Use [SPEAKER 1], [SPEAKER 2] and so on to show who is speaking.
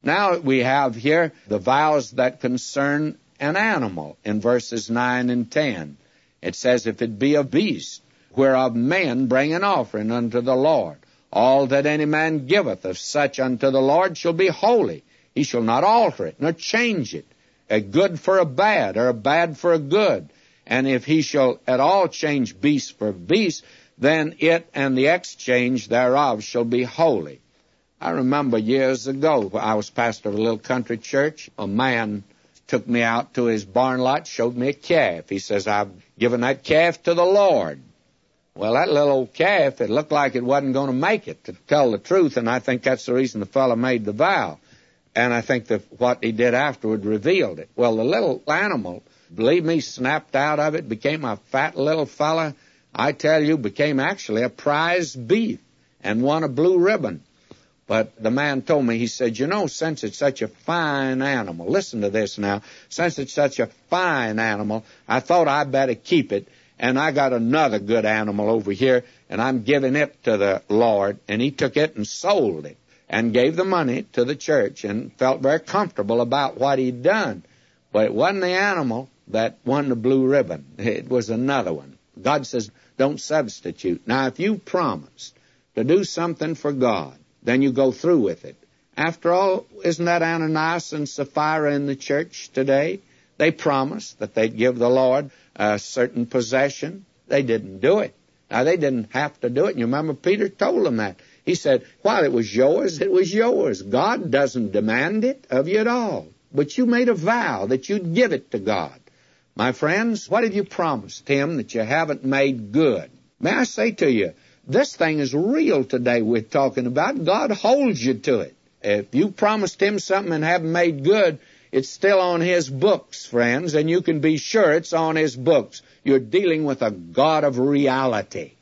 [SPEAKER 1] Now we have here the vows that concern an animal in verses 9 and 10. It says, if it be a beast, whereof men bring an offering unto the Lord, all that any man giveth of such unto the Lord shall be holy. He shall not alter it, nor change it, a good for a bad, or a bad for a good. And if he shall at all change beast for beast, then it and the exchange thereof shall be holy. I remember years ago, I was pastor of a little country church. A man took me out to his barn lot, showed me a calf. He says, I've given that calf to the Lord. Well, that little old calf, it looked like it wasn't going to make it, to tell the truth, and I think that's the reason the fellow made the vow. And I think that what he did afterward revealed it. Well, the little animal, believe me, snapped out of it, became a fat little fella. I tell you, became actually a prize beef and won a blue ribbon. But the man told me, he said, you know, since it's such a fine animal, listen to this now, since it's such a fine animal, I thought I'd better keep it, and I got another good animal over here, and I'm giving it to the Lord. And he took it and sold it and gave the money to the church and felt very comfortable about what he'd done. But it wasn't the animal that won the blue ribbon. It was another one. God says, don't substitute. Now, if you promised to do something for God, then you go through with it. After all, isn't that Ananias and Sapphira in the church today? They promised that they'd give the Lord a certain possession. They didn't do it. Now, they didn't have to do it. And you remember Peter told them that. He said, while it was yours, it was yours. God doesn't demand it of you at all. But you made a vow that you'd give it to God. My friends, what have you promised Him that you haven't made good? May I say to you, this thing is real today we're talking about. God holds you to it. If you promised Him something and haven't made good, it's still on His books, friends, and you can be sure it's on His books. You're dealing with a God of reality.